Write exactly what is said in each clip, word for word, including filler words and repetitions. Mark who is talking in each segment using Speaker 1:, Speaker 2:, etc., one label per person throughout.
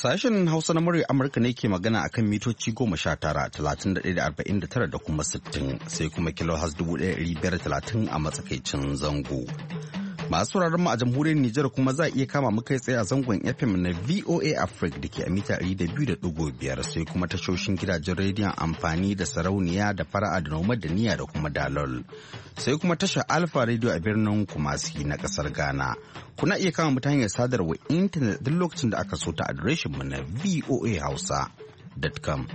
Speaker 1: Sashen Hausa na murya Amurka ne ke magana a kan mitoci goma sha tara, talatin da ɗaya da arba'in da tara da kuma sittin, sai kuma kilohaz dubu ɗaya ɗari biyar talatin a matsakaicin zango. Masu sauraron mu a jamhuriyar Nijar kuma za a iya kama mu kai tsaye a zangon F M na V O A Africa da ke a mita ɗari da biyu da ɗigo biyar, sai kuma tashoshin gidajen rediyon amfani da sarauniya da fara'a da noma da niyya da kuma dalol. Sai kuma tashar Alfa Radio a birnin Kumasi na kasar Ghana. Kuna iya kama mu ta hanyar sadarwa intanet duk lokacin da aka so ta adireshin mu na v o a hausa dot com.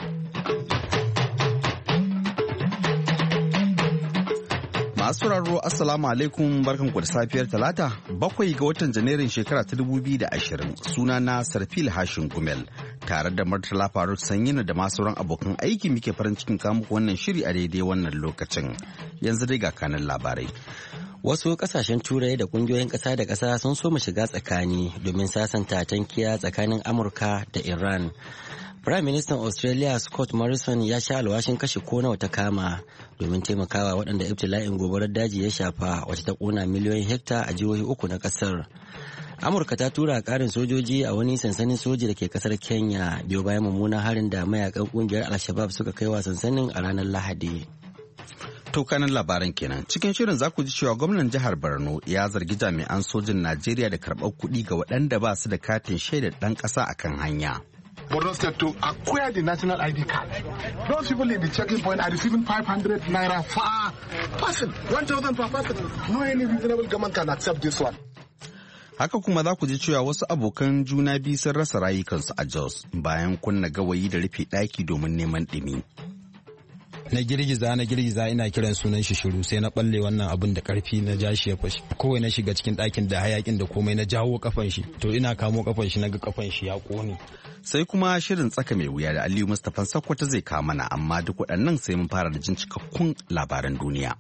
Speaker 1: Masu sauraro Assalamu alaikum, barkanku da safiyar Talata bakwai ga watan Janairun shekara ta dubu biyu da ashirin. Suna na Sarfil Hashin Gumel tare da Murtala Faruk Sanyina da masu sauran abokan aiki muke farin cikin kawo muku wannan shiri a daidai wannan lokacin. Yanzu dai ga kanan labarai.
Speaker 2: Wasu kasashen turai da kungiyoyin kasa da kasa sun so mu shiga tsakani domin sasanta tankiya tsakanin Amurka da Iran. Prime Minister Australia Scott Morrison ya sha alwashin kashe ko nawa ta kama domin taimakawa waɗanda ibtila'in gobarar daji ya shafa wacce ta ƙona miliyoyin hekta a jihohi uku na ƙasar. Amurka ta tura ƙarin sojoji a wani sansanin soji da ke ƙasar Kenya biyo bayan mummunan harin da mayakan ƙungiyar Al-Shabaab suka kai wa sansanin a ranar Lahadi.
Speaker 1: To kanan labaran kenan. Cikin shirin za ku ji cewa gwamnan jihar Borno ya zargi jami'an sojin Najeriya da karɓar kuɗi ga waɗanda ba su da katin shaidar ɗan ƙasa akan hanya.
Speaker 3: Borno State to acquire the national I D card. Those people in the checking point are receiving five hundred naira per person, one thousand per person. No any reasonable government can accept this one.
Speaker 1: Haka kuma za ku ji cewa wasu abokan juna biyu sun rasa rayukansu a Jos bayan kunna gawayi da rufe ɗaki domin neman ɗumi.
Speaker 4: Na girgiza na girgiza ina kiran sunan shi shiru sai na balle wannan abin da karfi na ja shi ya fashi kowai na shiga cikin ɗakin da hayakin da komai na jawo kafan shi to ina kamo kafan shi naga kafan shi ya kone.
Speaker 1: Sai kuma shirin tsaka mai wuya da Aliyu Mustapha Sakkwata zai kawo mana, amma duk waɗannan sai mun fara da jin cikakkun labaran duniya.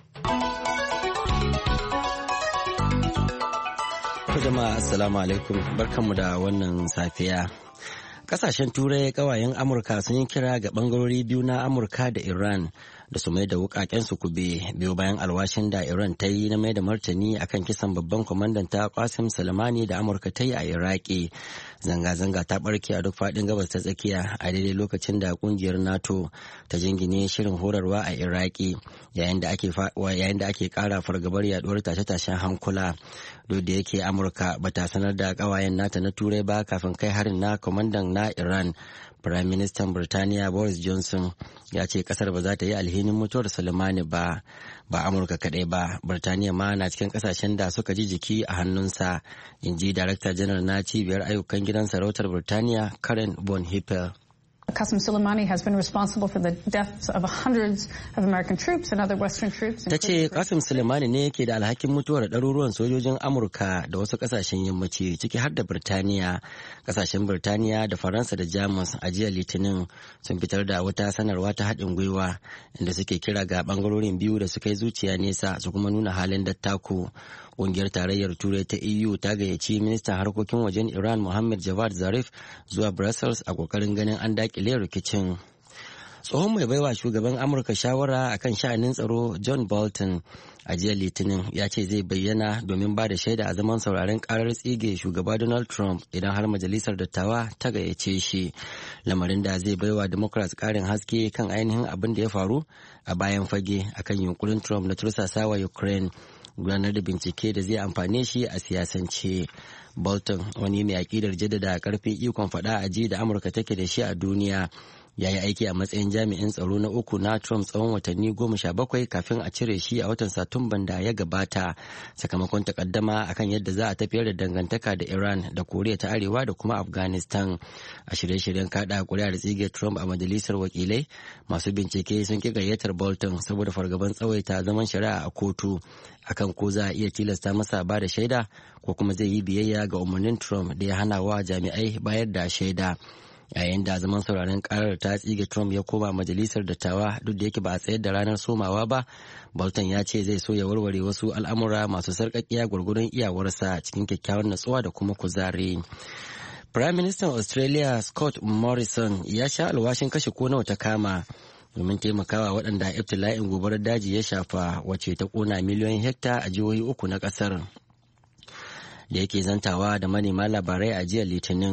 Speaker 2: Jama'a assalamu alaikum, barkanmu da wannan safiya. Kasashen turai kawayen Amurka sun yi kira ga bangarori biyu na Amurka da Iran da su mai da wukaken su kube biyu bayan alwashin da Iran ta yi na mai da martani akan kisan babban kwamandan ta Qasim Soleimani da Amurka ta yi a Iraki. Zanga-zanga ta barke a duk faɗin gabas ta tsakiya a daidai lokacin da kungiyar NATO ta jingine shirin horarwa a Iraki yayin da ake yayin da ake kara fargabar yaduwar tashe-tashen hankula. Duk da yake Amurka bata sanar da kawayen nata na turai ba kafin kai harin na kwamandan na Iran. Prime Minister Birtaniya Boris Johnson ya ce kasar ba za ta yi alhinin mutuwar Soleimani ba, ba Amurka kaɗai ba, Birtaniya ma na cikin kasashen da suka ji jiki a hannunsa, in ji Darakta Janar na cibiyar ayyukan gidan sarautar Birtaniya Karen von Hippel.
Speaker 5: Qasem Soleimani has been responsible for the deaths of hundreds of American troops and other Western troops.
Speaker 2: Ta ce Qasem Soleimani ne yake da alhakin mutuwar ɗaruruwan sojojin Amurka da wasu ƙasashen yammaci ciki har da Birtaniya. Ƙasashen Birtaniya da Faransa da Jamus a jiya Litinin sun fitar da wata sanarwa ta haɗin gwiwa inda suke kira ga ɓangarorin biyu da suka yi zuciya nesa su kuma nuna halin dattako. Ƙungiyar tarayyar Turai ta E U ta gayyaci ministan harkokin wajen Iran Mohammed Javad Zarif zuwa Brussels a ƙoƙarin ganin an daƙile rikicin. Tsohon mai baiwa shugaban Amurka shawara akan sha'anin tsaro John Bolton a jiya Litinin ya ce zai bayyana domin ba da shaida a zaman sauraren karar tsige shugaba Donald Trump idan har majalisar dattawa ta gayyace shi, lamarin da zai baiwa Democrats karin haske kan ainihin abin da ya faru a bayan fage akan yunkurin Trump na tursasawa Ukraine gudanar da bincike da zai amfane shi a siyasance. Bolton, wani mai aƙidar jaddada karfin ikon faɗa a ji da Amurka take da shi a duniya, ya yi aiki a matsayin jami'in tsaro na uku na Trump tsawon watanni goma sha bakwai kafin a cire shi a watan Satumban da ya gabata sakamakon takaddama akan yadda za a tafiyar da dangantaka da Iran da Koriya ta Arewa da kuma Afghanistan. A shirye-shiryen kaɗa kuri'a da tsige Trump a majalisar wakilai, masu bincike sun ki gayyatar Bolton saboda fargaban tsawaita zaman shari'a a kotu akan ko za a iya tilasta masa ba da shaida ko kuma zai yi biyayya ga umarnin Trump da ya hana wa jami'ai bayar da shaida. Yayin da zaman sauraron karar ta tsige Trump ya koma majalisar dattawa duk da yake ba a tsayar da ranar somawa ba, Bolton ya ce zai so ya warware wasu al'amura masu sarƙaƙiya gwargwadon iyawarsa cikin kyakkyawar natsuwa da kuma kuzari. Prime Minister Australia Scott Morrison ya sha alwashin kashe ko nawa ta kama domin taimakawa waɗanda ibtila'in gobarar daji ya shafa wacce ta ƙona miliyoyin hekta a jihohi uku na ƙasar. Da yake zantawa da manema labarai a jiya Litinin,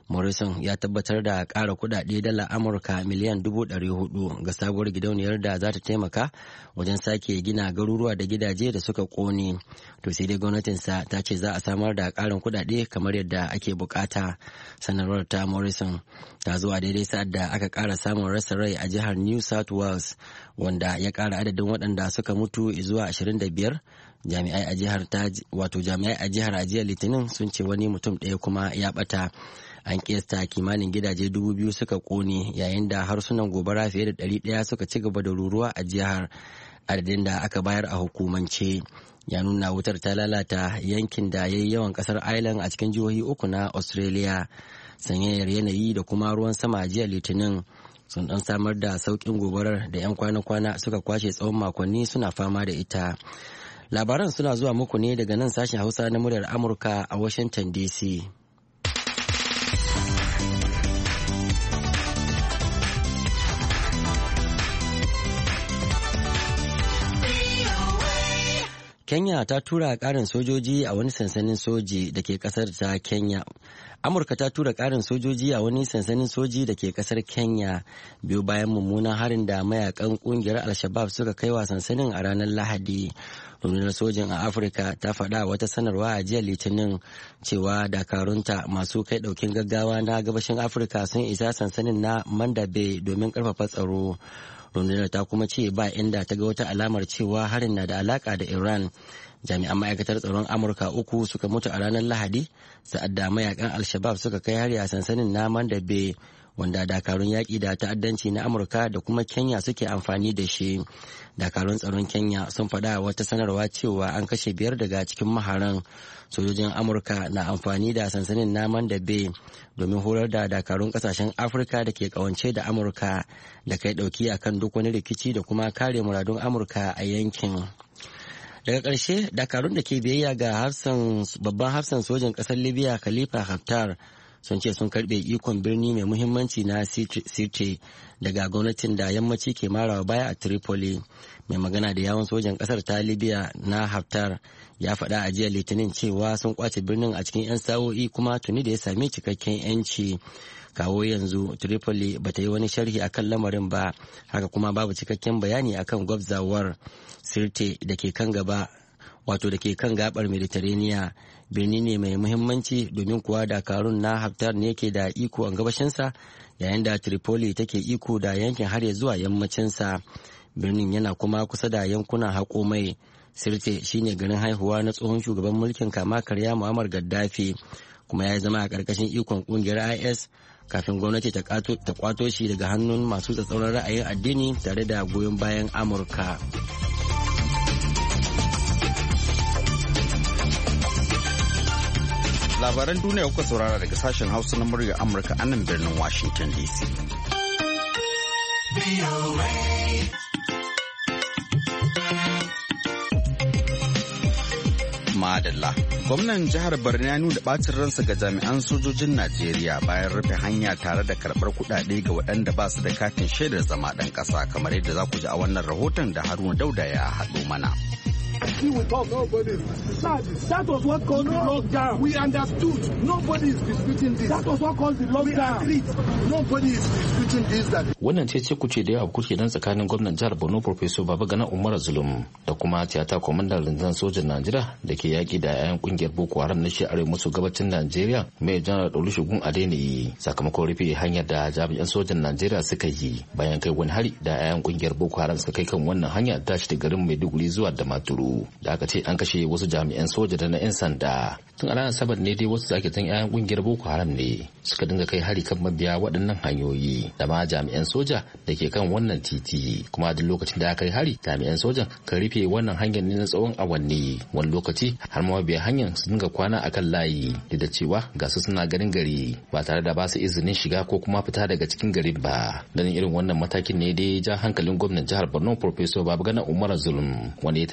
Speaker 2: Morrison ya tabbatar da ƙara kuɗaɗe dala Amurka miliyan dubu ɗari hudu ga sabuwar gidauniyar da za ta taimaka wajen sake gina garuruwa da gidaje da suka ƙone. To sai dai gwamnatinsa ta ce za a samar da ƙarin kuɗaɗe kamar yadda ake bukata. Sanarwar ta Morrison ta zo a daidai sa'ad da aka ƙara samun rasa rai a jihar New South Wales, wanda ya ƙara adadin waɗanda suka mutu zuwa ashirin da biyar. Jami'ai a jihar ta wato jami'ai a jihar a jiya Litinin sun ce wani mutum ɗaya kuma ya ɓata. An kiyasta kimanin gidaje dubu biyu suka kone, yayin da harsunan gobara fiye da ɗari ɗaya suka ci gaba da ruruwa a jihar. Adadin da aka bayar a hukumance ya nuna wutar ta lalata yankin da ya yi yawan kasar Ireland a cikin jihohi uku na Australia. Sanyayyar yanayi da kuma ruwan sama a jiya Litinin sun dan samar da sauƙin gobarar da 'yan kwana-kwana suka kwashe tsawon makonni suna fama da ita. Labaran suna zuwa muku ne daga nan sashen Hausa na muryar Amurka a Washington D C. Kenya ta tura ƙarin sojoji a wani sansanin soji da ke ƙasar ta Kenya. Amurka ta tura ƙarin sojoji a wani sansanin soji da ke ƙasar Kenya biyu bayan mummunan harin da mayakan ƙungiyar Al-Shabaab suka kai wa sansanin a ranar Lahadi. Rundunar sojin a Afirka ta faɗa wata sanarwa a jiya Litinin cewa dakarunta masu kai ɗaukin gaggawa na gabashin Afirka sun isa sansanin na Manda Bay domin ƙarfafa tsaro. Rundunar ta kuma ce ba inda ta ga wata alamar cewa harin na da alaka da Iran. Jami'an ma'aikatar tsaron Amurka uku suka mutu a ranar Lahadi sa'ad da mayakan Al-Shabaab suka kai hari a sansanin na Manda Bay, wanda dakarun yaƙi da ta'addanci na Amurka da kuma Kenya suke amfani da shi. Dakarun tsaron Kenya sun faɗa wata sanarwa cewa an kashe biyar daga cikin maharan. Sojojin Amurka na amfani da sansanin na Manda Bay domin horar da dakarun kasashen Afirka da ke kawance da Amurka da kai ɗauki akan duk wani rikici da kuma kare muradun Amurka a yankin. Daga ƙarshe, dakarun da ke biyayya ga babban hafsan sojin ƙasar Libya Khalifa Haftar sun ce sun karbe ikon birni mai muhimmanci na Sirte daga gwamnatin da yammaci ke marawa baya a Tripoli. Mai magana da yawon sojan kasar ta Libya na Haftar ya faɗa a jiya Litinin cewa sun kwace birnin a cikin 'yan sa'o'i kuma tuni da ya sami cikakken 'yanci. Kawo yanzu Tripoli ba ta yi wani sharhi akan lamarin ba, haka kuma babu cikakken bayani akan gwabzawar. Sirte da ke kan gaba wato da ke kan gabar Mediterranean birni ne mai muhimmanci domin kuwa dakarun na Haftar ne ke da iko a gabashinsa, yayin da Tripoli take iko da yankin har ya zuwa yammacinsa. Birnin yana kuma kusa da yankunan haƙo mai. Sirte shine garin haihuwa na tsohon shugaban mulkin kama karya Muammar Gaddafi, kuma ya zama a ƙarƙashin ikon ƙungiyar I S kafin gwamnati ta kwato shi daga hannun masu tsatsauran ra'ayin addini tare da goyon bayan Amurka.
Speaker 1: Labaran duniya kuka saurara daga sashen Hausa na muryar Amurka a nan birnin Washington D C. Madalla. Gwamnan jihar Borno ya nuna bacin ransa ga jami'an sojojin Najeriya bayan rufe hanya tare da karɓar kuɗaɗe ga waɗanda ba su da katin shaidar zama ɗan ƙasa, kamar yadda za ku ji a wannan rahoton da Haruna Dauda ya haɗo mana.
Speaker 3: Nobody. That was what caused the lockdown. We understood. Nobody is disputing this. That was what caused the lockdown. We agreed. Nobody is disputing this. That
Speaker 6: wannan ce ce kuce da yawa kuke nan tsakanin gwamnan jihar Borno Professor Babagana Umar Zulum da kuma tiyata kwamandan rundunar sojan Najeriya da ke yaki da yayan kungiyar Boko Haram na shi arewa maso gabacin Najeriya mai janar Olusegun Adeniyi sakamakon rufe hanyar da jami'an sojan Najeriya suka yi bayan kai wani hari da yayan kungiyar Boko Haram suka kai kan wannan hanya tashi da garin Maiduguri zuwa Damaturu da aka ce an kashe wasu jami'an soja da na 'yan sanda. Tun a ranar Sabar ne dai wasu zakitan 'ya'yan kungiyar Boko Haram ne suka dinga kai hari kan mabiya waɗannan hanyoyi da ma jami'an soja da ke kan wannan titi, kuma duk lokacin da aka kai hari jami'an sojan kan rufe wannan hanyar ne na tsawon awanni, wani lokaci har ma mabiya hanyar su dinga kwana akan layi da da cewa ga su suna garin gari ba tare da ba su izinin shiga ko kuma fita daga cikin garin ba. Ganin irin wannan matakin ne dai ja hankalin gwamnan jihar Borno Professor Babagana Umar Zulum wanda ya tattaki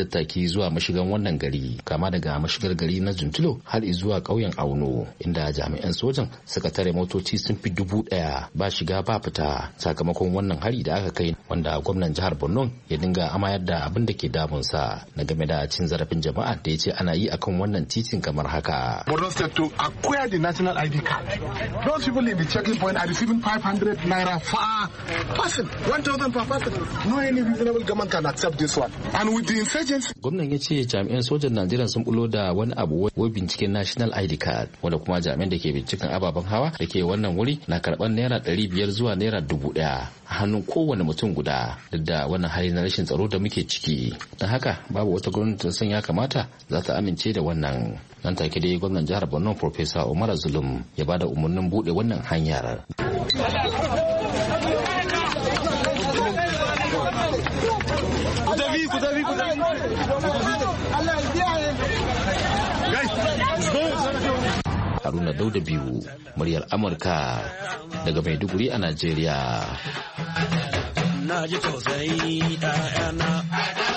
Speaker 6: sintiri zuwa mashigan wannan gari kama daga mashigar gari na Juntulo har zuwa ƙauyen Auno inda jami'an sojan suka tare motoci sun fi dubu ɗaya ba shiga ba fita sakamakon wannan hari da aka kai wanda gwamnan jihar Borno ya dinga amayar da abin da ke damunsa na game da cin zarafin jama'a da ya ce ana yi akan wannan titin kamar haka.
Speaker 3: Borno State to acquire the national I D card. Those people in the checking point are receiving five hundred naira per person, one thousand per person. No any reasonable government can accept this one. And with the insurgents.
Speaker 6: Gwamnan ya ce jami'an sojan Najeriya sun bulo da wani abu wai binciken national I D card wanda kuma jami'an da ke binciken ababen hawa da ke wannan wuri na karɓar naira ɗari biyar zuwa naira dubu ɗaya a hannun kowane mutum guda duk da wannan hali na rashin tsaro da muke ciki. Don haka babu wata gwamnati san ya kamata za ta amince da wannan. Nan take dai gwamnan jihar Borno Professor Umar Zulum ya bada umarnin bude wannan hanyar. Haruna Dauda biyu, muryar Amurka daga Maiduguri a Najeriya.
Speaker 1: Na ji tausayi ɗayana.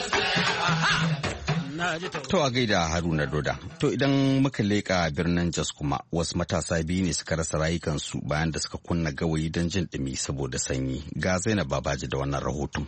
Speaker 1: To a gaida Haruna Doda. To idan muka leƙa birnin Jos kuma wasu matasa biyu ne suka rasa rayukansu bayan da suka kunna gawayi don jin ɗumi saboda sanyi. Ga Zainab Babaji da wannan rahoton.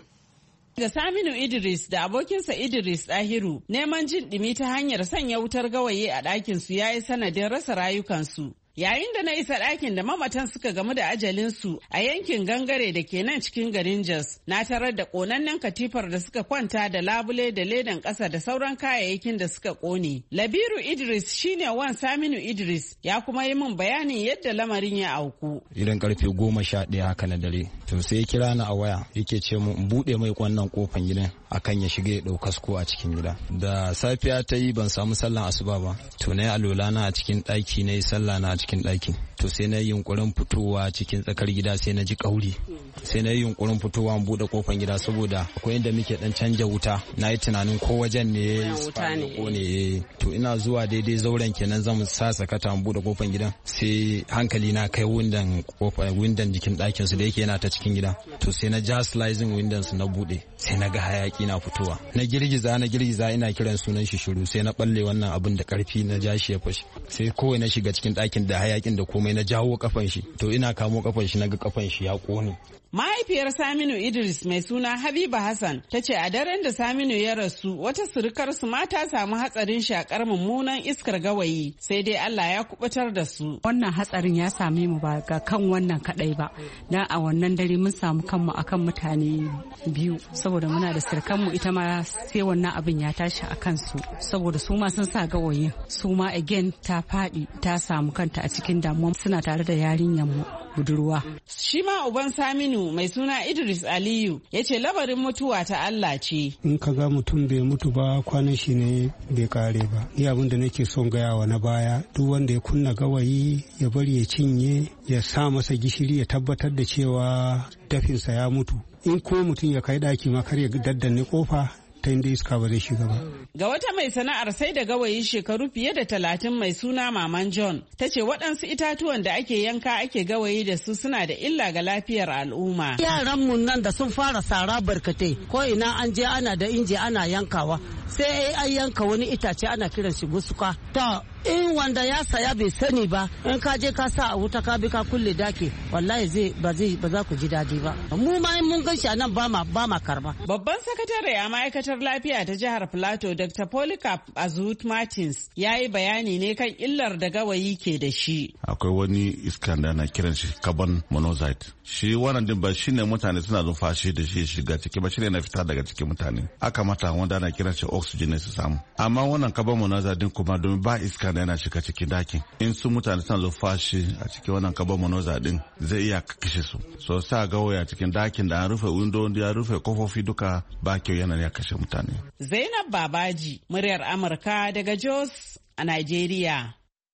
Speaker 7: Ga Saminu Idris da abokinsa Idris Dahiru neman jin ɗumi ta hanyar sanya wutar gawayi a ɗakinsu ya yi sanadin rasa rayukansu. Yayin da na isa ɗakin da mamatan suka gamu da ajalinsu a yankin gangare da ke nan cikin garin Jos, na tarar da ƙonannen katifar da suka kwanta da labule da ledan ƙasa da sauran kayayyakin da suka ƙone. Labiru Idris shine wan Saminu Idris ya kuma yi min bayanin yadda lamarin ya auku.
Speaker 4: Idan karfe goma sha ɗaya haka na dare, to sai ya kira ni a waya yake ce mu in buɗe mai wannan kofan gidan akan ya shiga ya ɗau kasko a cikin gida. Da safiya ta yi ban samu sallan asuba ba, to na yi alola na a cikin ɗaki na yi sallah na a cikin ɗaki. To sai na yi yunkurin fitowa cikin tsakar gida sai na ji kauri. Sai na yi yunkurin fitowa in buɗe kofan gida saboda akwai inda muke dan canja wuta. Na yi tunanin ko wajen ne wuta ne. To ina zuwa daidai zauren kenan zan sa sakata in buɗe kofan gidan. Sai hankali na kai windan kofa windan jikin ɗakin su da yake yana ta cikin gida. To sai na ja sliding windan su na buɗe. Sai na ga hayaki na fitowa. Na girgiza na girgiza ina kiran sunan shi shiru sai na balle wannan abin da karfi na ja shi ya fashi. Sai kowai na shiga cikin ɗakin da hayakin da komai na jawo kafan shi. To ina kamo kafan shi naga kafan shi ya kone.
Speaker 7: Mahaifiyar Saminu Idris mai suna Habiba Hassan ta ce a daren da Saminu ya rasu wata surukar su ma ta samu hatsarin shakar mummunan iskar gawayi sai dai Allah ya kubutar da su.
Speaker 8: Wannan hatsarin ya same mu ba ga kan wannan kadai ba. Dan a wannan dare mun samu kanmu akan mutane biyu saboda muna da surkan mu ita ma sai wannan abin ya tashi a kansu saboda su ma sun sa gawayin su ma again ta fadi ta samu kanta a cikin damuwa suna tare da yarinyar mu budurwa.
Speaker 7: Shi ma uban Saminu mai suna Idris Aliyu ya ce labarin mutuwa ta Allah ce.
Speaker 9: In ka ga mutum bai mutu ba kwanan shi ne bai kare ba. Ni abin da nake son gayawa na baya duk wanda ya kunna gawayi ya bari ya cinye ya sa masa gishiri ya tabbatar da cewa dafinsa ya mutu. In ko mutum ya kai daki ma kar ya daddanne kofa ta inda iska ba zai shiga ba.
Speaker 7: Ga wata mai sana'ar sai da gawayi shekaru fiye da talatin mai suna Maman John ta ce waɗansu itatuwan da ake yanka ake gawayi da su suna da illa ga lafiyar al'umma.
Speaker 10: Yaran mu nan da sun fara sara barkatai ko ina an je ana da inji ana yankawa sai an yanka wani itace ana kiran shi gusuka. To in wanda ya saya bai sani ba in ka je ka sa a wuta ka bi ka kulle daki wallahi zai ba zai ba za ku ji daɗi ba. Mu ma mun gan shi a nan ba ma ba ma karba.
Speaker 7: Babban sakatare a ma'aikatar lafiya ta jihar Plateau Doctor Polycarp Azut Martins ya yi bayani ne kan illar da gawayi ke da shi.
Speaker 11: Akwai wani iska da ana kiran shi carbon monoxide. Shi wannan din ba shine mutane suna numfashi da shi shiga ciki ba shine na fita daga cikin mutane. Aka mata wanda ana kiran shi oxygen su samu. Amma wannan carbon monoxide din kuma domin ba iska da yana shiga cikin dakin. In su mutane suna numfashi a cikin wannan carbon monoxide din zai iya kashe su. So sa gawaya cikin dakin da an rufe window ya rufe kofofi duka ba kyau yana ya kashe mutane.
Speaker 7: Zainab Babaji, muryar Amurka daga Jos a Najeriya.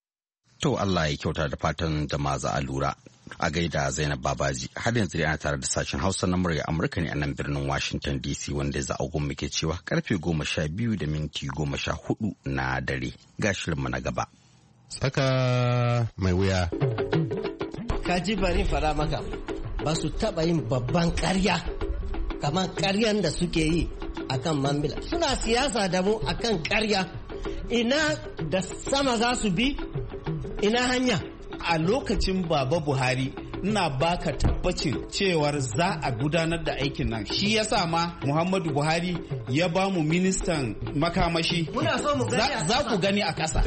Speaker 1: To Allah ya kyauta da fatan jama'a za a lura. A gaida Zainab Babaji, har yanzu ana tare da sashen Hausa na muryar Amurka ne a nan birnin Washington D C wanda za a goma muke cewa karfe goma sha biyu da minti goma sha hudu na dare. Ga shirinmu na gaba.
Speaker 12: Tsaka mai wuya.
Speaker 13: Kaji bari fara maka ba su taɓa yin babban ƙarya kamar ƙaryan da suke yi akan Mambila, suna siyasa da mu akan ƙarya. Ina da sama za su bi, ina hanya.
Speaker 14: A lokacin Baba Buhari ina baka tabbacin cewar za a gudanar da aikin nan, shi yasa ma Muhammadu Buhari ya ba mu ministan makamashi. Za ku gani a ƙasa.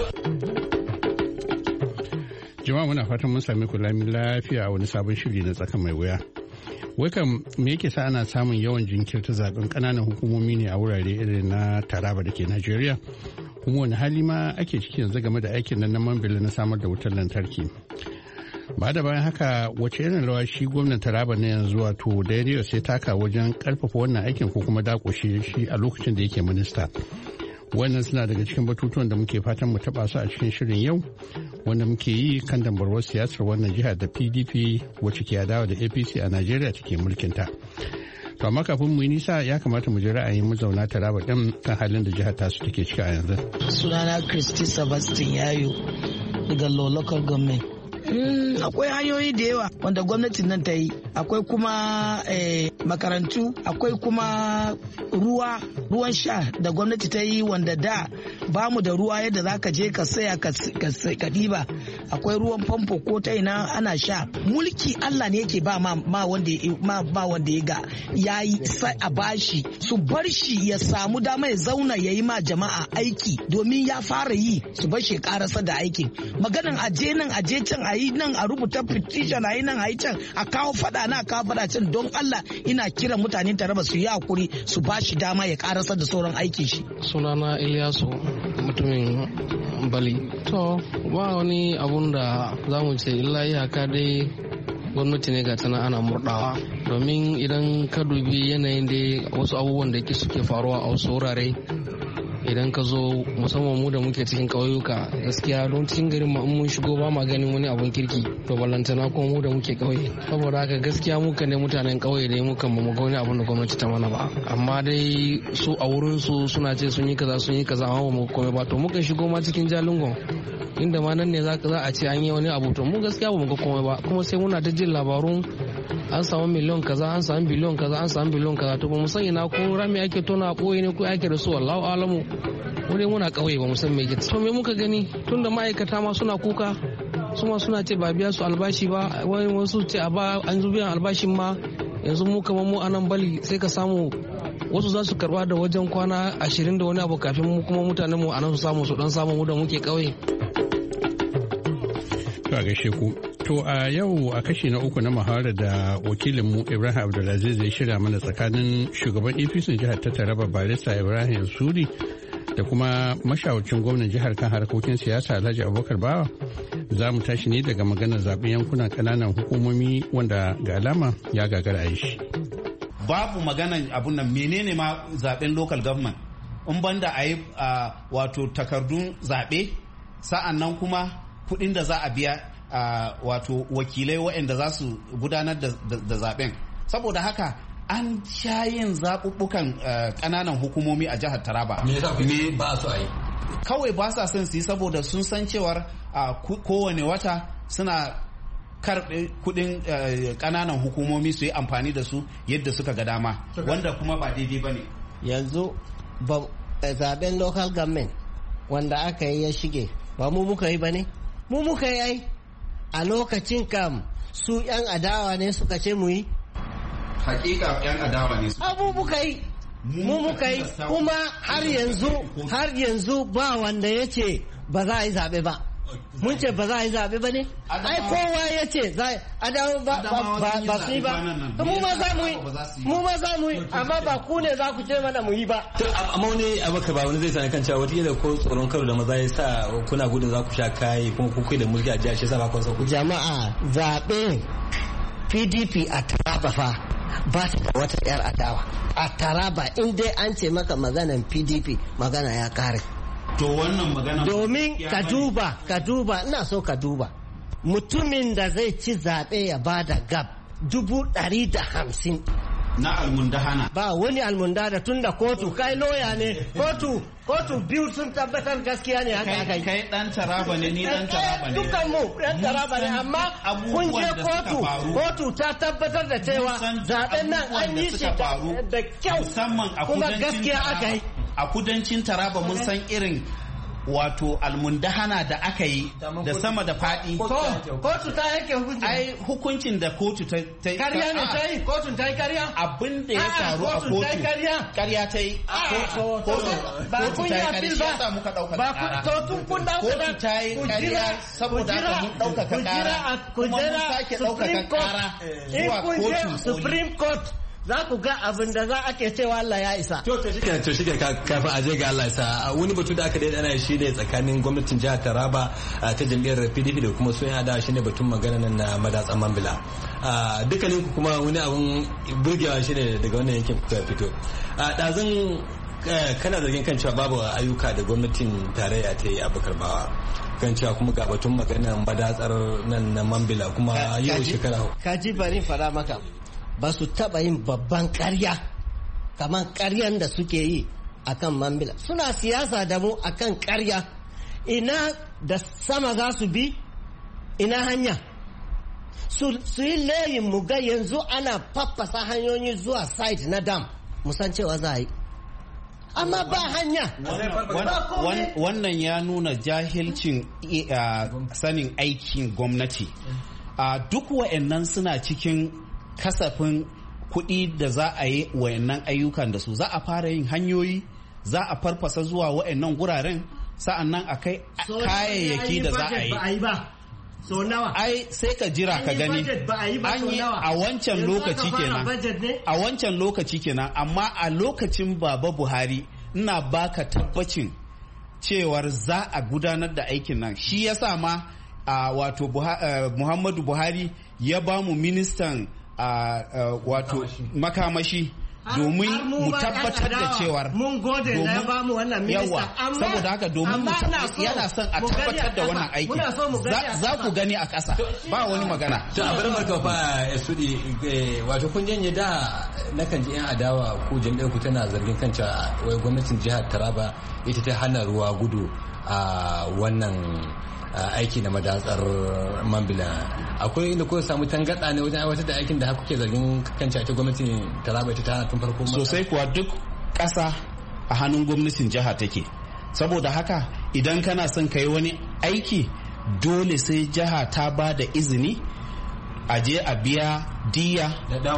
Speaker 15: Jama'a muna fatan mun sami kula lafiya a wani sabon shiri na tsaka mai wuya. Wai kam me yake sa ana samun yawan jinkirta zaben ƙananan hukumomi ne a wurare irin na Taraba da ke Najeriya? Kuma wani hali ma ake ciki yanzu game da aikin nan na Mambila na samar da wutar lantarki? Ba da bayan haka wace irin rawa shi gwamnan Taraba na yanzu wato Dairiyo sai taka wajen karfafa wannan aikin ko kuma dakushe shi a lokacin da yake minista? Wannan suna daga cikin batutuwan da muke fatan mu taba su a cikin shirin yau wanda muke yi kan dambarwar siyasar wannan jihar da P D P wacce ke adawa da A P C a Najeriya take mulkinta. To amma kafin mu yi nisa ya kamata mu ji ra'ayin mazauna Taraba din kan halin da jihar tasu take ciki a yanzu.
Speaker 16: Sunana Christy Sebastian Yayo daga Law Local Government. Mm, akwai hanyoyi da yawa wanda gwamnatin nan ta yi, akwai kuma eh, makarantu, akwai kuma ruwa ruwan sha da gwamnati ta yi wanda da ba mu da ruwa yadda za ka je ka saya ka ɗiba, akwai ruwan famfo ko ta ina ana sha. Mulki Allah ne yake ba ma, ma wanda ma, ma wanda ya ga ya yi sai a bashi, su bar shi ya samu dama ya zauna ya yi ma jama'a aiki domin ya fara yi, su bar shi ya karasa da aikin. Maganan aje nan aje can a yi nan a rubuta petition a yi nan a yi can a kawo fada na kawo fada can, don Allah ina kira mutanen Taraba su yi hakuri su ba shi dama ya karasa da sauran aikin shi.
Speaker 17: Sunana Ilyasu mutumin Bali. To ba wani abun da za mu ce illa iyaka dai gwamnati ne ga tana ana murdawa, domin idan ka dubi yanayin da wasu abubuwan da suke faruwa a wasu wurare, idan ka zo musamman mu da muke cikin ƙauyuka, gaskiya don cikin garin ma mun shigo ba ma ganin wani abun kirki, to ballantana kuma mu da muke ƙauye. Saboda haka gaskiya muka ne mutanen ƙauye dai muka ba mu ga wani abun da gwamnati ta mana ba, amma dai su a wurin su suna ce sun yi kaza sun yi kaza amma ba mu komai ba. To muka shigo ma cikin Jalingo inda ma nan ne za a ce an yi wani abu, to mu gaskiya ba mu ga komai ba, kuma sai muna ta jin labarun an samu miliyon kaza an samu biliyon kaza an samu biliyon kaza, to ba mu san ina ko rami ake tona a ɓoye ne ko ake da su, wallahu alamu. Wani muna ƙauye ba mu san me ke. To me muka gani tunda ma'aikata ma suna kuka, su ma suna ce ba biya su albashi ba, wani wasu ce a ba an zo biyan albashin ma. Yanzu mu kamar mu a nan Bali sai ka samu wasu za su karba da wajen kwana ashirin da wani abu kafin mu kuma mutanen mu a nan su samu su dan samu mu da muke ƙauye.
Speaker 15: To a gaishe ku. To a yau a kashi na uku na muhawarar da wakilinmu Ibrahim Abdulaziz ya shirya mana tsakanin shugaban A P C jihar ta Taraba Barista Ibrahim Suri da kuma mashawarcin gwamnan jihar kan harkokin siyasa Alhaji Abubakar Bawa, za mu tashi ne daga maganar zaben yankunan kananan hukumomi wanda ga alama ya gagara a shi.
Speaker 14: Babu maganan abun nan, menene ma zaben local government in banda a yi wato takardun zaɓe, sa'an nan kuma kuɗin da za a biya wato wakilai waɗanda za su gudanar da zaben. Saboda haka an sha yin zaɓuɓɓukan ƙananan hukumomi a jihar Taraba.
Speaker 18: Me yasa me ba su yi?
Speaker 14: Kawai ba sa son su yi saboda sun san cewar kowane wata suna karɓe kuɗin ƙananan hukumomi su yi amfani da su yadda suka ga dama, wanda kuma ba daidai ba ne.
Speaker 13: Yanzu zaben local government wanda aka yi ya shige ba mu muka yi ba ne? Mu muka yi a lokacin kam su 'yan adawa ne suka ce mu yi.
Speaker 14: Hakika 'yan adawa ne su.
Speaker 13: Abu muka yi. Mu muka yi kuma har yanzu har yanzu ba wanda ya ce ba za a yi zaɓe ba. Mun ce ba za a yi zaɓe ba ne? Ai kowa ya ce adawa ba su yi ba. Mu ma za mu yi. Mu ma za mu yi amma ba ku ne za ku ce mana mu yi ba.
Speaker 18: Amma wani abaka ba wani zai sani kan cewa wata ko tsoron karo da maza ya sa kuna gudun za ku sha kayi kuma ku kai da mulki a jihar shi sa ba ku sauku.
Speaker 13: Jama'a zaɓe P D P a Taraba fa ba ta da wata 'yar adawa. A Taraba in dai an ce maka maganan P D P magana ya kare.
Speaker 14: To wannan magana
Speaker 13: domin ka duba ka duba ina so ka duba mutumin da zai ci zaɓe ya bada gab dubu ɗari da hamsin
Speaker 14: na almundahana
Speaker 13: ba wani almundahana tunda kotu kai loya ne kotu kotu biyu sun tabbatar gaskiya ne haka kai
Speaker 14: kai dan taraba ne ni dan taraba ne
Speaker 13: dukkan mu dan taraba ne amma kun je kotu kotu ta tabbatar da cewa zaben nan an yi shi da kyau
Speaker 14: musamman a
Speaker 13: kuma gaskiya aka yi
Speaker 14: a kudancin taraba mun san irin wato almundahana da aka yi da sama da faɗi.
Speaker 13: Kotu ta yake hukunci.
Speaker 14: Ai hukuncin da kotu ta yi.
Speaker 13: Kariya ne ta yi, kotun ta yi kariya.
Speaker 14: Abin da ya faru a kotu.
Speaker 13: Kotun ta yi kariya.
Speaker 14: Kariya ta yi.
Speaker 13: Ba kun yi apil ba.
Speaker 14: muka ɗaukaka
Speaker 13: ƙara. To tun kun ɗaukaka.
Speaker 14: Kotu ta yi kariya saboda haka mun ɗaukaka ƙara. Kuma mun sake ɗaukaka ƙara zuwa kotu.
Speaker 13: Supreme Court. Za ku ga abin da za ake cewa Allah ya isa.
Speaker 18: To to shike to shike kafin aje ga Allah isa wani batu da aka daidai ana shi ne tsakanin gwamnatin jihar Taraba ta jam'iyyar P D P da kuma sun yada shi ne batun magana nan na madatsan Mambila. Dukkanin ku kuma wani abun burgewa shi ne daga wannan yankin kuka fito. Ɗazun kana zargin kan cewa babu ayyuka da gwamnatin tarayya ta yi a Bakar Bawa. Kan cewa kuma ga batun magana madatsar nan na Mambila kuma yau shekara.
Speaker 13: Kaji bari fara maka. Ba su taɓa yin babban ƙarya kamar ƙaryan da suke yi a kan Mambila. Suna siyasa da mu a kan ƙarya. Ina da sama za su bi, ina hanya. Su yi layin mu ga yanzu ana faffasa hanyoyi zuwa site na dam. Musan cewa za a yi. Amma ba hanya.
Speaker 14: Wannan ya nuna jahilcin sanin aikin gwamnati. Duk wa'annan suna cikin kasafin kuɗi da za a yi wayannan ayyukan da su za a fara yin hanyoyi za a farfasa zuwa wayannan guraren sa'annan a kai kayayyaki da za a yi
Speaker 13: so nawa
Speaker 14: ai sai ka jira ka gani an yi a wancan lokaci kenan a wancan lokaci kenan amma a lokacin Baba Buhari ina baka tabbacin cewar za a gudanar da aikin nan shi yasa ma wato Muhammadu Buhari ya ba mu ministan Uh, uh, wato makamashi domin mu tabbatar da cewar
Speaker 13: mun gode na ba mu wannan minista
Speaker 14: saboda haka domin mu yana son a tabbatar da wannan aiki za ku gani a ƙasa ba wani magana
Speaker 18: to a bari marka fa Sudi wato kun janye da nakan ji yan adawa ku jami'ar ku tana zargin kanta wai gwamnatin jihar Taraba ita ta hana ruwa gudu a wannan aiki na madatsar Mambila akwai inda ko samu tangarda ne wajen aiwatar da aikin da kuke zargin kanci ta gwamnatin Taraba ta hana tun farko
Speaker 14: sosai kuwa duk ƙasa a hannun gwamnatin jiha take saboda haka idan kana son kai wani aiki dole sai jiha ta ba da izini a je a biya diya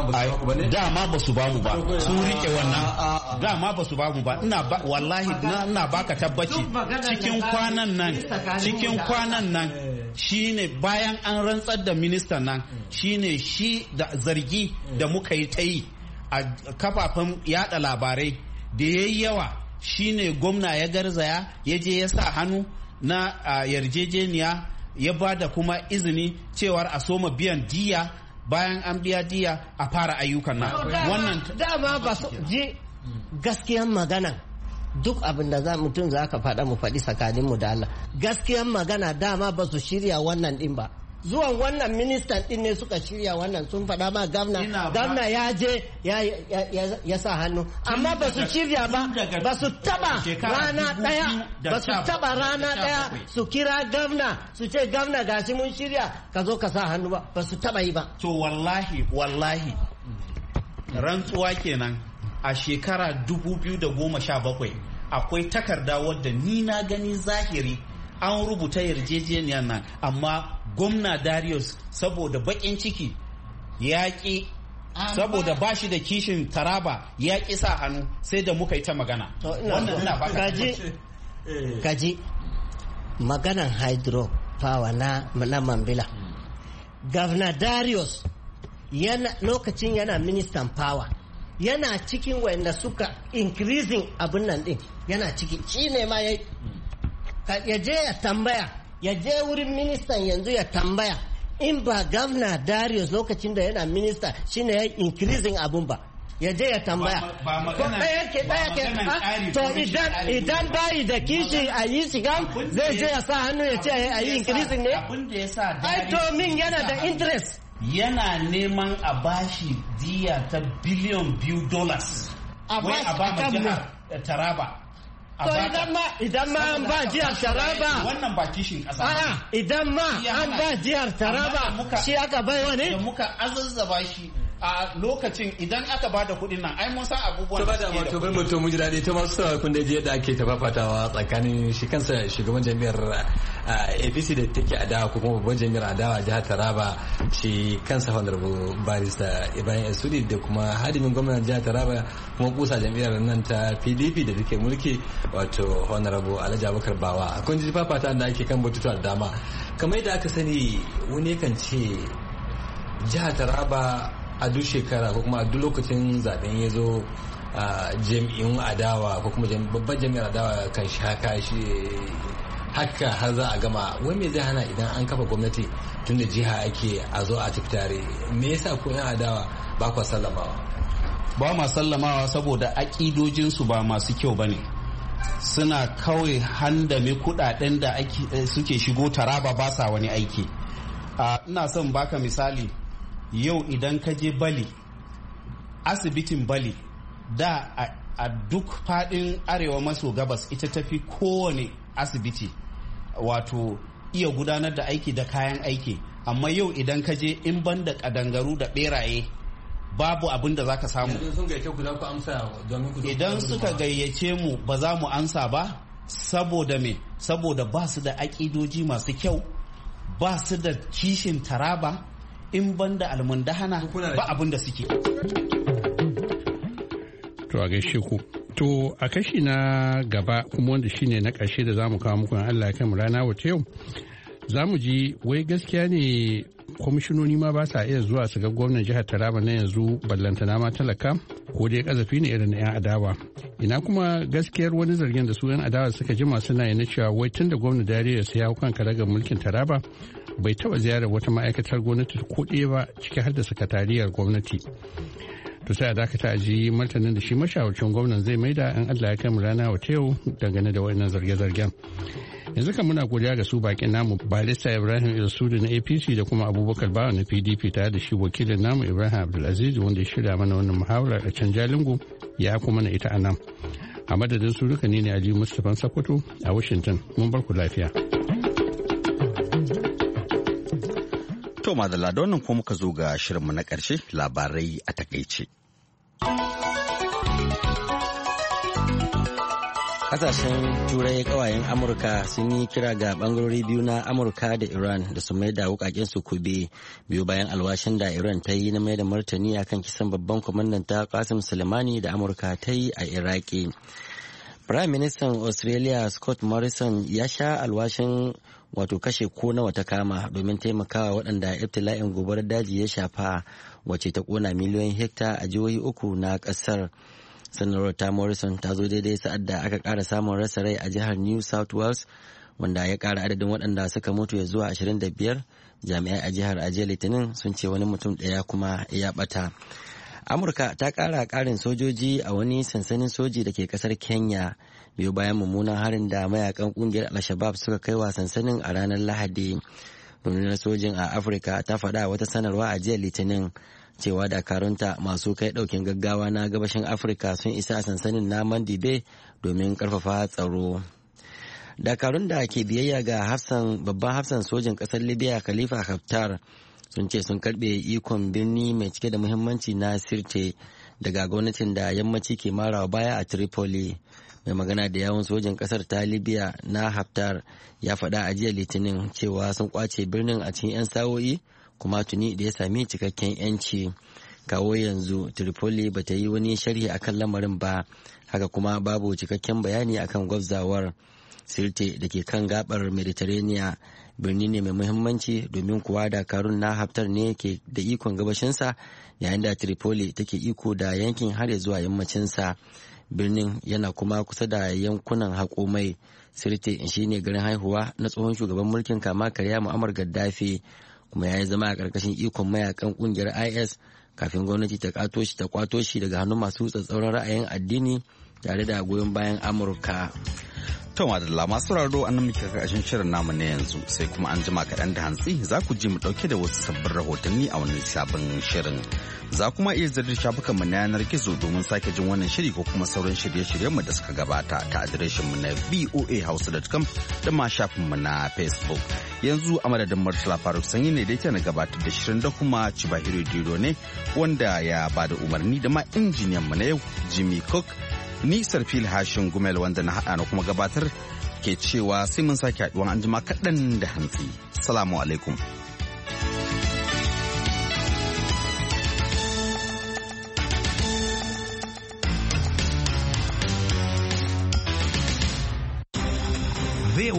Speaker 14: dama ba su bamu ba sun rike wannan dama ba su bamu ba ina ba wallahi ina baka tabbaci cikin kwanan nan cikin kwanan nan shine bayan an rantsar da ministan nan shine shi da zargi da muka yi ta yi a kafafen yada labarai da yayi yawa shine gwamna ya garzaya ya je ya sa hannu na yarjejeniya ya ba da kuma izini cewar a soma biyan diya bayan an biya diya a fara ayyukan nan wannan
Speaker 13: dama ba su je gaskiyan magana duk abin da za mutum za ka faɗa mu faɗi tsakanin mu da Allah gaskiyan magana dama ba su shirya wannan din ba zuwan wannan ministan din ne suka shirya wannan sun faɗa ma gamna gamna ya je ya sa hannu amma ba su shirya ba ba su taba rana daya ba su taba rana daya su kira gamna su ce gamna gashi mun shirya ka zo ka sa hannu ba ba su taba yi ba
Speaker 14: to wallahi wallahi rantsuwa kenan a shekara dubu biyu da goma sha bakwai akwai takarda wadda ni na gani zahiri an rubuta yarjejeniyar nan amma gwamna Darius saboda bakin ciki ya ƙi saboda ba shi da kishin Taraba ya ƙi sa hannu sai da muka yi ta magana
Speaker 13: wannan ina baka kaji kaji maganan hydro power na na Mambila Governor Darius yana lokacin yana ministan power yana cikin wanda suka increasing abin nan din yana ciki shine ma yayi ya je ya tambaya ya je wurin ministan yanzu ya tambaya in ba Governor Darius lokacin da yana minista shine ya increasing abun ba ya je ya tambaya ko ɗaya ke ɗaya ke to idan idan bayi da kishi a yi shiga zai je ya sa hannu ya ce a yi increasing ne ai to min yana da interest
Speaker 14: yana neman a bashi diya ta biliyon biyu dollars wai a ba ma jihar Taraba.
Speaker 13: To idan ma idan ma an ba jihar Taraba
Speaker 14: wannan ba kishin kasa
Speaker 13: ba. Idan ma an ba jihar Taraba shi aka bai wani?
Speaker 14: Da muka azazzaba shi a lokacin idan aka ba da kuɗin nan ai mun san abubuwan
Speaker 18: da suke da kuɗin. To mun ji daɗi ta masu sawa kun da je da ake tafafatawa tsakanin shi kansa shugaban jami'ar A P C da take adawa ko kuma babban jami'ar adawa jihar Taraba shi kansa honorable barista Ibrahim Esudi da kuma hadimin gwamnatin jihar Taraba kuma kusa jami'ar nan ta P D P da take mulki wato honorable Alhaji Abubakar Bawa. Kun ji fafata da ake kan batutuwa da dama kamar yadda aka sani wani kan ce jihar Taraba a duk shekara ko kuma a duk lokacin zaben ya zo jami'in adawa ko kuma babban jami'ar adawa kan shaka shi haka har za a gama. wai me zai hana idan an kafa gwamnati tun da jiha ake a zo a tafi tare? Me yasa ko yan adawa ba kwa sallamawa?
Speaker 14: Ba ma sallamawa saboda aƙidojinsu ba masu kyau bane. Suna kawai handame kudaden da suke shigo Taraba ba sa wani aiki. Ina son baka misali. Yau idan ka je Bali, asibitin Bali da a, a duk fadin arewa maso gabas ita tafi kowane asibiti wato iya gudanar da aiki da kayan aiki, amma yau idan ka je in ban da kadangaru da beraye babu abin da za ka samu. Idan suka gayyace mu ba za mu ansa ba saboda me? Saboda ba su da aƙidoji masu kyau, ba su da kishin Taraba, in banda almundahana ba abin da suke.
Speaker 15: To a gaishe ku. To a kashi na gaba kuma wanda shine na ƙarshe da zamu kawo muku Allah ya kai mu rana wata yau. Zamu ji wai gaskiya ne kwamishinoni ma ba sa iya zuwa su ga gwamnan jihar Taraba na yanzu ballantana ma talaka ko dai kazafi ne irin na 'yan adawa. Ina kuma gaskiyar wani zargin da su 'yan adawa suka jima suna yi na cewa wai tun da gwamnan Dariya sai ya kan karagar mulkin Taraba bai taba ziyarar wata ma'aikatar gwamnati ko ɗaya ba ciki har da sakatariyar gwamnati. To sai a dakata a ji martanin da shi mashawarcin gwamnan zai maida in Allah ya kai mu rana wata yau dangane da wannan zarge-zargen. Yanzu kan muna godiya ga su bakin namu Barista Ibrahim Ilsudu na A P C da kuma Abubakar Bawa na P D P tare da shi wakilin namu Ibrahim Abdulaziz wanda ya shirya mana wannan muhawarar a can Jalingo ya kuma na ita a nan. A madadin su duka ne ne Aliyu Mustapha Sokoto a Washington. Mun bar ku lafiya.
Speaker 1: To madalla da wannan ko muka zo ga shirinmu na ƙarshe labarai a takaice.
Speaker 2: Kasashen turai kawayen Amurka sun yi kira ga bangarori biyu na Amurka da Iran da su mai da wukaken su kube biyu bayan alwashin da Iran ta yi na mai da martani akan kisan babban kwamandan ta Qasim Soleimani da Amurka ta yi a Iraki. Prime Minister Australia Scott Morrison ya sha alwashin wato kashe ko nawa ta kama domin taimakawa waɗanda ibtila'in gobarar daji ya shafa wacce ta kona miliyoyin hekta a jihohi uku na ƙasar. Sanarwar ta Morrison ta zo daidai sa'ad da aka ƙara samun rasa rai a jihar New South Wales wanda ya ƙara adadin waɗanda suka mutu ya zuwa ashirin da biyar. Jami'ai a jihar a jiya Litinin sun ce wani mutum ɗaya kuma ya ɓata. Amurka ta ƙara ƙarin sojoji a wani sansanin soji da ke ƙasar Kenya biyu bayan mummunan harin da mayakan ƙungiyar Al-Shabaab suka kai wa sansanin a ranar Lahadi. Rundunar sojin a Afirka ta faɗa wata sanarwa a jiya Litinin cewa dakarunta masu kai ɗaukin gaggawa na gabashin Afirka sun isa a sansanin na Mandibe domin ƙarfafa tsaro. Dakarun da ke biyayya ga hafsan babban hafsan sojin ƙasar Libya Khalifa Haftar sun ce sun karbe ikon birni mai cike da muhimmanci na Sirte daga gwamnatin da yammaci ke marawa baya a Tripoli. Mai magana da yawun sojin kasar ta Libya na Haftar ya faɗa a jiya Litinin cewa sun kwace birnin a cikin 'yan sa'o'i kuma tuni da ya sami cikakken 'yanci. Kawo yanzu Tripoli ba ta yi wani sharhi akan lamarin ba, haka kuma babu cikakken bayani akan gwabzawar. Sirte da ke kan gabar Mediterranean birni ne mai muhimmanci domin kuwa dakarun na Haftar ne ke da ikon gabashinsa yayin da Tripoli take iko da yankin har zuwa yammacinsa. Birnin yana kuma kusa da yankunan haƙo mai. Sirte shi ne garin haihuwa na tsohon shugaban mulkin kama karya Muammar Gaddafi kuma ya yi zama a ƙarƙashin ikon mayakan ƙungiyar I S kafin gwamnati ta kwato shi ta kwato shi daga hannun masu tsatsauran ra'ayin addini tare da goyon bayan Amurka.
Speaker 1: To madalla masu raro an muke kakashin shirin namu na yanzu sai kuma an jima kaɗan da hantsi za ku ji mu ɗauke da wasu sabbin rahotanni a wani sabon shirin. Za kuma iya zartar shafukan mu na yanar gizo domin sake jin wannan shiri ko kuma sauran shirye-shiryen mu da suka gabata ta adireshin mu na voa hausa dot com da ma shafin mu na Facebook. Yanzu a madadin Murtala Faruk Sanyi ne da yake na gabatar da shirin da kuma Chibahiro Dido ne wanda ya bada umarni da ma injiniyan mu na yau Jimmy Cook. Ni Sarfil Hashin Gumel wanda na haɗa na kuma gabatar ke cewa sai mun sake haɗuwa an jima kaɗan da hantsi. Salamu alaikum.